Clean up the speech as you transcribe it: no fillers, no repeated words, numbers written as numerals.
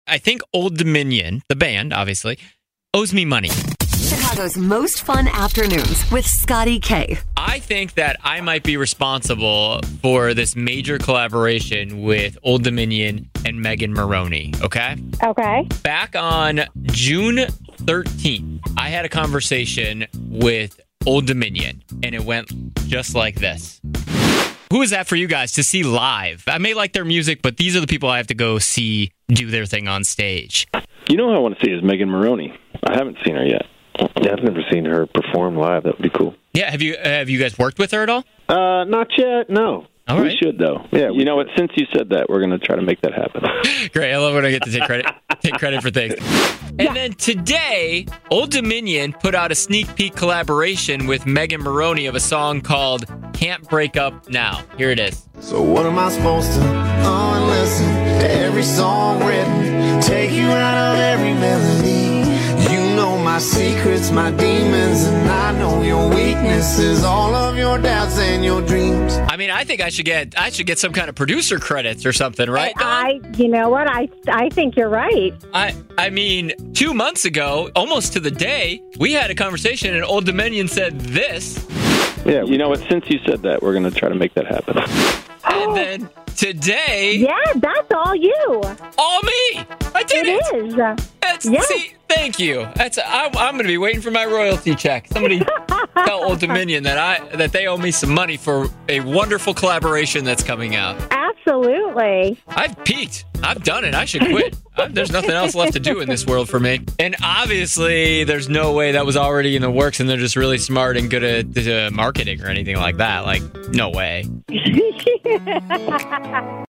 I think Old Dominion, the band, obviously, owes me money. Chicago's most fun afternoons with Scotty K. I think that I might be responsible for this major collaboration with Old Dominion and Megan Maroney, okay? Okay. Back on June 13th, I had a conversation with Old Dominion, and it went just like this. Who is that for you guys to see live? I may like their music, but these are the people I have to go see do their thing on stage. You know who I want to see is Megan Maroney. I haven't seen her yet. Yeah, I've never seen her perform live. That would be cool. Yeah, have you guys worked with her at all? Not yet, no. All we right. should, though. Yeah, you know what? Since you said that, we're going to try to make that happen. Great. I love when I get to take credit for things. And then today, Old Dominion put out a sneak peek collaboration with Megan Maroney of a song called Can't Break Up Now. Here it is. So what am I supposed to listen to every song written, take you out of every melody? You know my secrets, my demons, and I know your weaknesses, all of your doubts and your dreams. I mean, I think I should get some kind of producer credits or something, right? You know what? I think you're right. I mean, 2 months ago, almost to the day, we had a conversation and Old Dominion said this. Yeah, you know what? Since you said that, we're going to try to make that happen. And then today... Yeah, that's all you. All me! I did it! It is. See, thank you. I'm going to be waiting for my royalty check. Somebody tell Old Dominion that they owe me some money for a wonderful collaboration that's coming out. Absolutely. I've peaked. I've done it. I should quit. There's nothing else left to do in this world for me. And obviously, there's no way that was already in the works and they're just really smart and good at marketing or anything like that. Like, no way.